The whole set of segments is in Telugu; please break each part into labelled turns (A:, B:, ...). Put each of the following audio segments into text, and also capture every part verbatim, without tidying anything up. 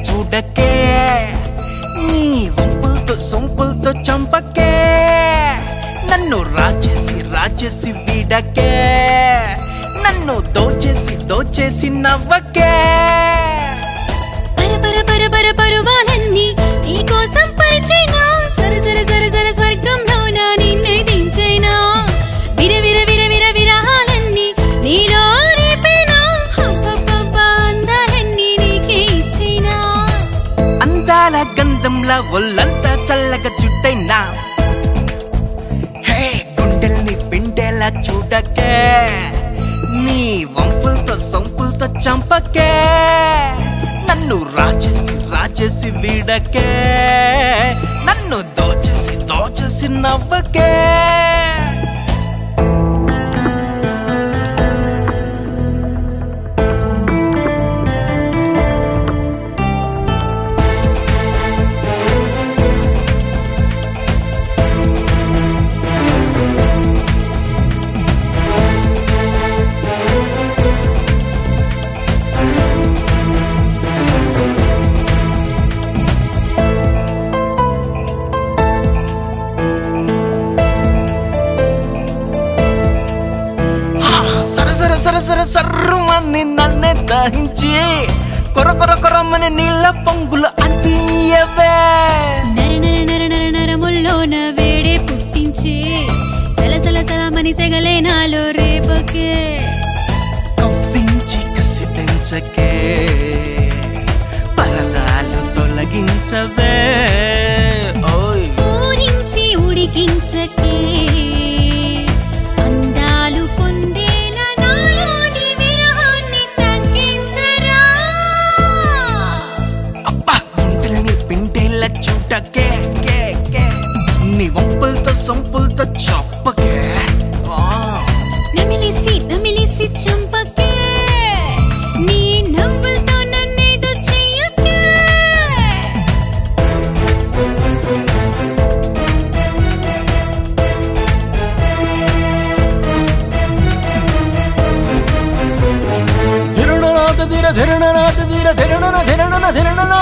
A: చూడకే నీ వంపులతో సొంపులతో చంపకే నన్ను రాచేసి రాచేసి వీడకే నన్ను దోచేసి దోచేసి నవ్వకే
B: పర పర పర పర పరువాలన్నీ నీ కోసం పరిచైనా సర సర సర సర స్వర్గంలో నా నిన్నే దించైనా విర విర విర విర విరహాలన్నీ నీలో రేపేనా అబ్బబ్బబ్బ అందాలన్నీ నీకే ఇచ్చేనా
A: అందాల గంధంలా ఒళ్ళంతా చల్లగా చుట్టైనా హే గుండెల్ని పిండేలా చూడకే నీ వంపులతో సొంపులతో చంపకే నన్ను రాచేసి రాచేసి వీడకే నన్ను దోచేసి దోచేసి నవ్వకే సర సర సర సర్రుమని నన్నే దహించి కొర కొర కొరమని నీళ్ళ పొంగులు అందియవే
B: నర నర నర నర నరముల్లోన వేడే పుట్టించి సల సల సలమని సెగలే నాలో రేపకే
A: కవ్వించి కసి పెంచకే పరదాలు తొలగించవే ఓయ్
B: ఊరించి ఉడికించకే చూడకే కే కే నీ వంపులతో సొంపులతో చంపకే నమిలిసి నమిలిసి చంపకే నీ నవ్వులతో నన్నేదో చెయ్యకే
A: ధిరుణనాథ ధిర ధిరుణనాథ ధిర ధిరుణన ధిరుణన ధిరుణన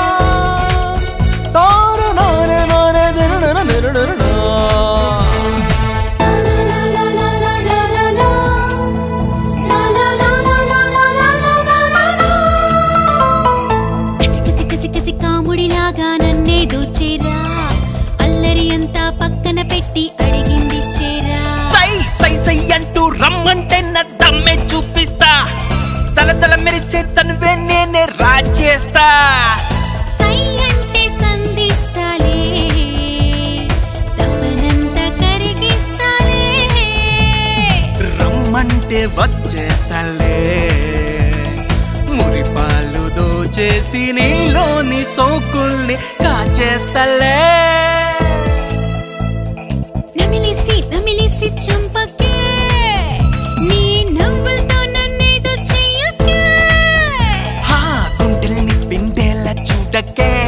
A: తార నారే నారే ధిరుణన ధిరుణన
B: కాముడిలాగా నన్నే దోచేరా అల్లరి అంతా పక్కన పెట్టి అడిగింది చేరా
A: సై సై సై అంటూ రమ్మంటే నా దమ్మే చూపిస్తా తల తల మెరిసే తనువే నేనే రాజేస్తా
B: సై అంటే సంధిస్తాలే తపనంత కరిగిస్తాలే
A: రమ్మంటే వచ్చేస్తాలే మురిపాలు దోచేసి నీలోని సోకుల్ని కాచేస్తలే
B: నమిలిసి నమిలిసి చంపకే నీ నవ్వులతో నన్నేదో చెయ్యకే
A: హా గుండెల్ని పిండేలా చూడకే